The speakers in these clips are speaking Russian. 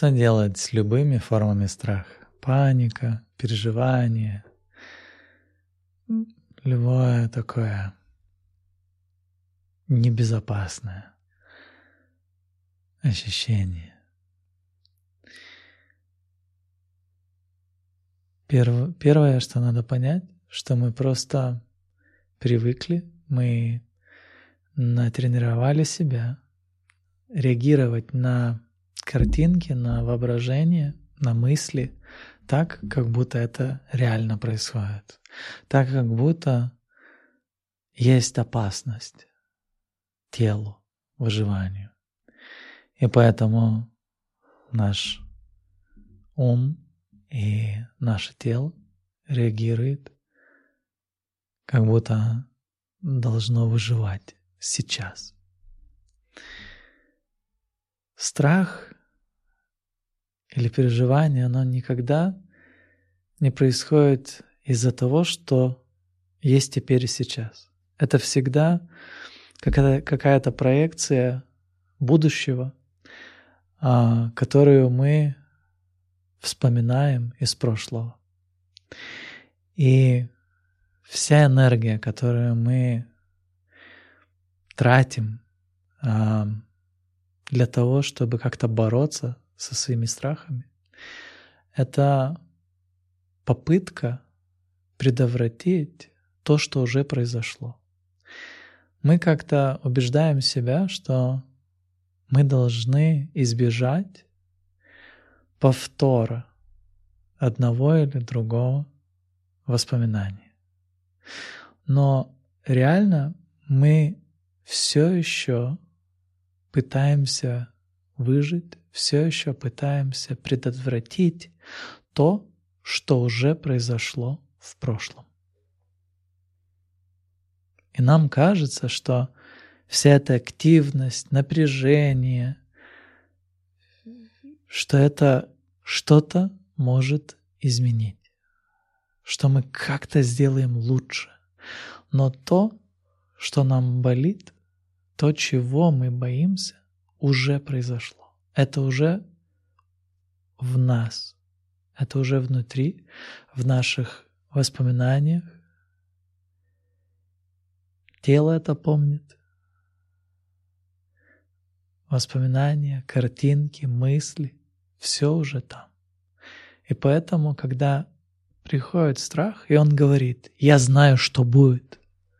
Что делать с любыми формами страха? Паника, переживание, любое такое небезопасное ощущение. Первое, что надо понять, что мы просто привыкли, мы натренировали себя реагировать на картинки, на воображение, на мысли так, как будто это реально происходит. Так, как будто есть опасность телу, выживанию. И поэтому наш ум и наше тело реагирует, как будто должно выживать сейчас. Страх или переживание, оно никогда не происходит из-за того, что есть теперь и сейчас. Это всегда какая-то проекция будущего, которую мы вспоминаем из прошлого. И вся энергия, которую мы тратим для того, чтобы как-то бороться со своими страхами, это попытка предотвратить то, что уже произошло. Мы как-то убеждаем себя, что мы должны избежать повтора одного или другого воспоминания. Но реально мы все еще пытаемся выжить, все еще пытаемся предотвратить то, что уже произошло в прошлом. И нам кажется, что вся эта активность, напряжение, что это что-то может изменить, что мы как-то сделаем лучше. Но то, что нам болит, то, чего мы боимся, уже произошло. Это уже в нас, это уже внутри, в наших воспоминаниях. Тело это помнит. Воспоминания, картинки, мысли — все уже там. И поэтому, когда приходит страх, и он говорит: «Я знаю, что будет»,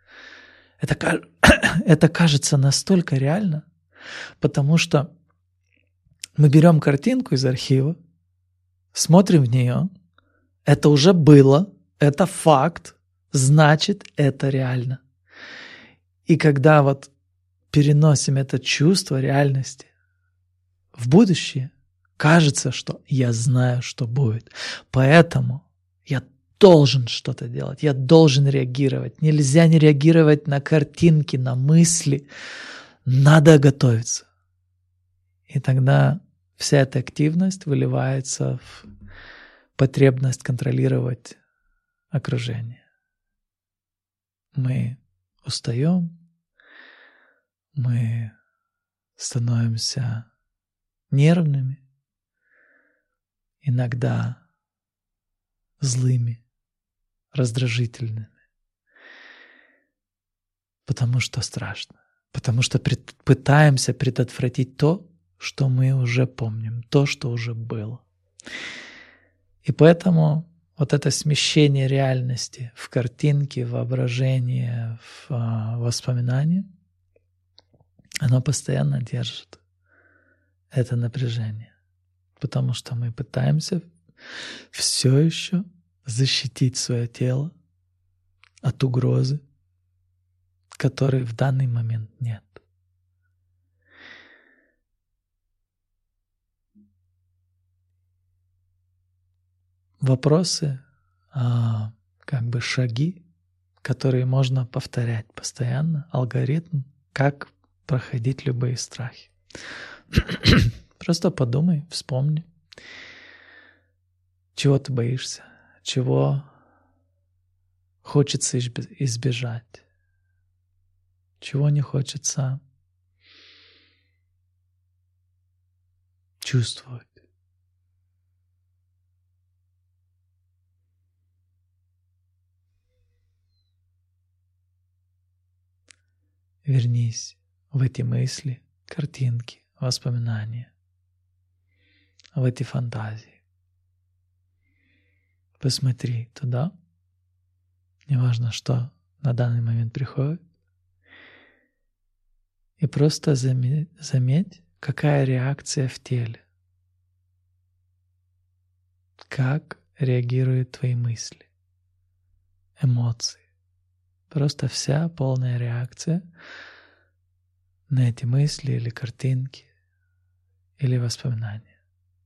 это кажется настолько реально, потому что мы берем картинку из архива, смотрим в нее, это уже было, это факт, значит, это реально. И когда вот переносим это чувство реальности в будущее, кажется, что я знаю, что будет. Поэтому я должен что-то делать, я должен реагировать. Нельзя не реагировать на картинки, на мысли. Надо готовиться. И тогда вся эта активность выливается в потребность контролировать окружение. Мы устаем, мы становимся нервными, иногда злыми, раздражительными, потому что страшно, потому что пытаемся предотвратить то, что мы уже помним, то, что уже было. И поэтому вот это смещение реальности в картинки, в воображение, в воспоминания, оно постоянно держит это напряжение, потому что мы пытаемся все еще защитить свое тело от угрозы, которой в данный момент нет. Вопросы, шаги, которые можно повторять постоянно, алгоритм, как проходить любые страхи. Просто подумай, вспомни, чего ты боишься, чего хочется избежать, чего не хочется чувствовать. вернись в эти мысли, картинки, воспоминания, в эти фантазии. Посмотри туда, неважно, что на данный момент приходит, и просто заметь, какая реакция в теле, как реагируют твои мысли, эмоции. Просто вся полная реакция на эти мысли или картинки, или воспоминания.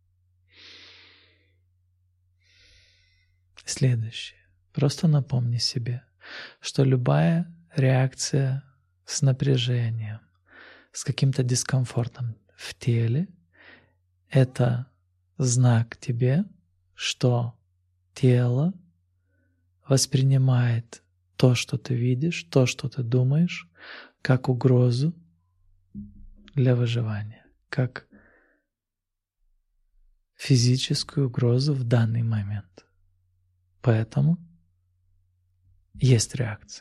Следующее. Просто напомни себе, что любая реакция с напряжением, с каким-то дискомфортом в теле — это знак тебе, что тело воспринимает то, что ты видишь, то, что ты думаешь, как угрозу для выживания, как физическую угрозу в данный момент. Поэтому есть реакция.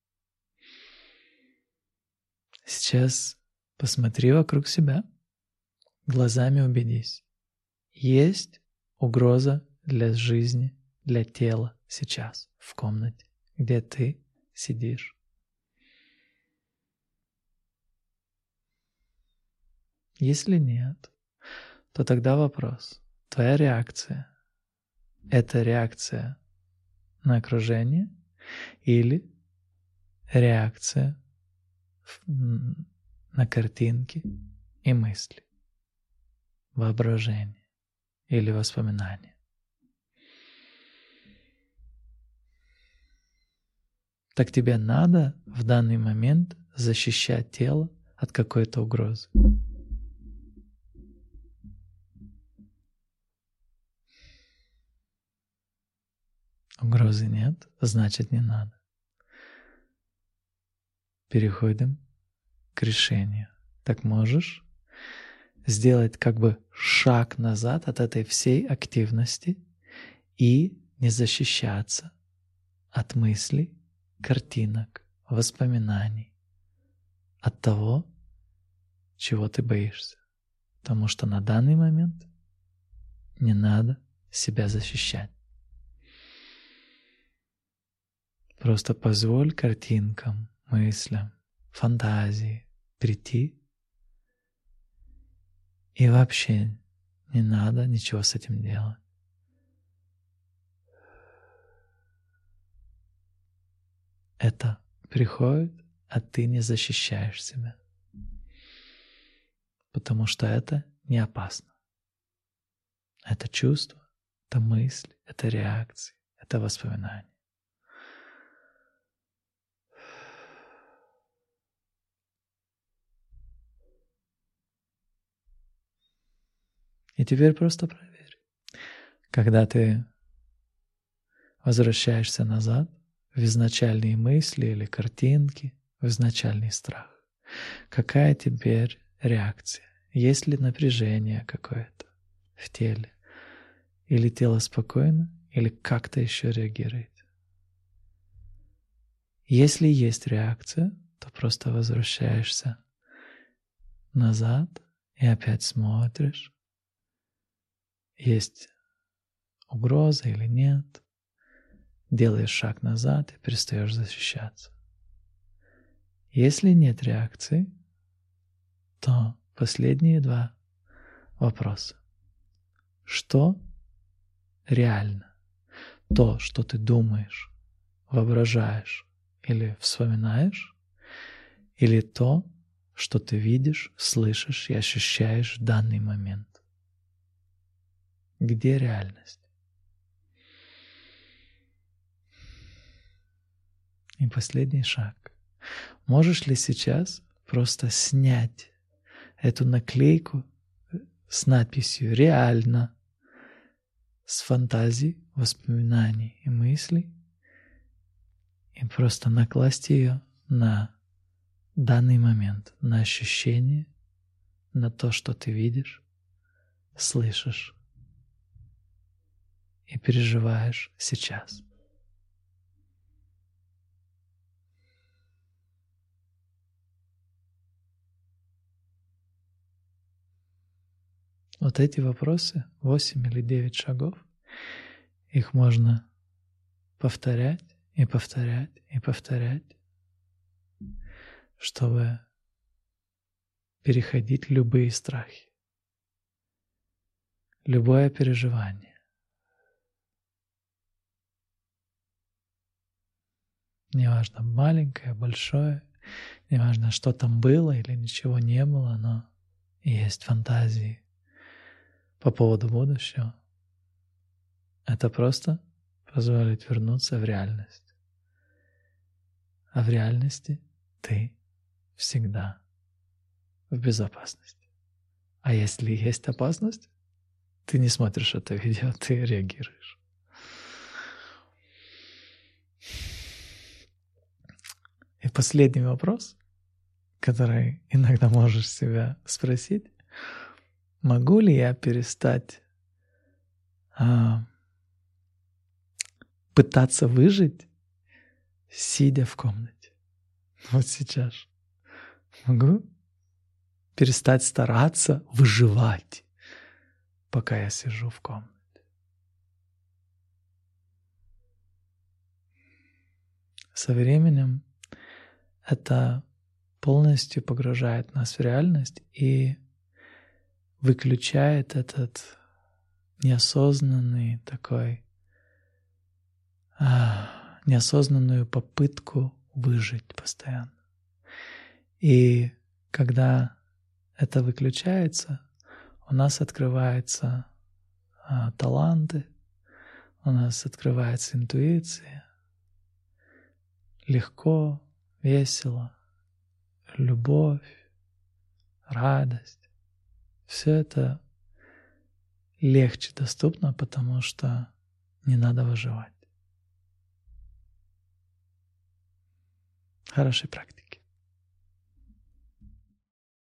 Сейчас посмотри вокруг себя, глазами убедись. Есть угроза для жизни, для тела сейчас, в комнате, где ты сидишь. Если нет, то тогда вопрос. Твоя реакция — это реакция на окружение или реакция на картинки и мысли, воображение или воспоминания? Так тебе надо в данный момент защищать тело от какой-то угрозы. Угрозы нет, значит не надо. Переходим к решению. Так можешь сделать как бы шаг назад от этой всей активности и не защищаться от мыслей, картинок, воспоминаний, от того, чего ты боишься. Потому что на данный момент не надо себя защищать. Просто позволь картинкам, мыслям, фантазии прийти, и вообще не надо ничего с этим делать. Это приходит, а ты не защищаешь себя, потому что это не опасно. Это чувство, это мысль, это реакции, это воспоминания. И теперь просто проверь. Когда ты возвращаешься назад в изначальные мысли или картинки, в изначальный страх, какая теперь реакция? Есть ли напряжение какое-то в теле? Или тело спокойно, или как-то еще реагирует? Если есть реакция, то просто возвращаешься назад и опять смотришь, есть угроза или нет, делаешь шаг назад и перестаешь защищаться. Если нет реакции, то последние два вопроса. Что реально? То, что ты думаешь, воображаешь или вспоминаешь, или то, что ты видишь, слышишь и ощущаешь в данный момент? Где реальность? И последний шаг. Можешь ли сейчас просто снять эту наклейку с надписью «Реально» с фантазий, воспоминаний и мыслей и просто накласть ее на данный момент, на ощущение, на то, что ты видишь, слышишь и переживаешь сейчас? Вот эти вопросы, 8 или 9 шагов, их можно повторять и повторять и повторять, чтобы переходить любые страхи, любое переживание. Неважно, маленькое, большое, неважно, что там было или ничего не было, но есть фантазии по поводу будущего. Это просто позволит вернуться в реальность. А в реальности ты всегда в безопасности. А если есть опасность, ты не смотришь это видео, ты реагируешь. И последний вопрос, который иногда можешь себя спросить: могу ли я перестать пытаться выжить, сидя в комнате? Вот сейчас. Могу перестать стараться выживать, пока я сижу в комнате? Со временем это полностью погружает нас в реальность и выключает этот неосознанный такой, неосознанную попытку выжить постоянно. И когда это выключается, у нас открываются таланты, у нас открывается интуиция. Легко, весело, любовь, радость. Все это легче доступно, потому что не надо выживать. Хорошей практики.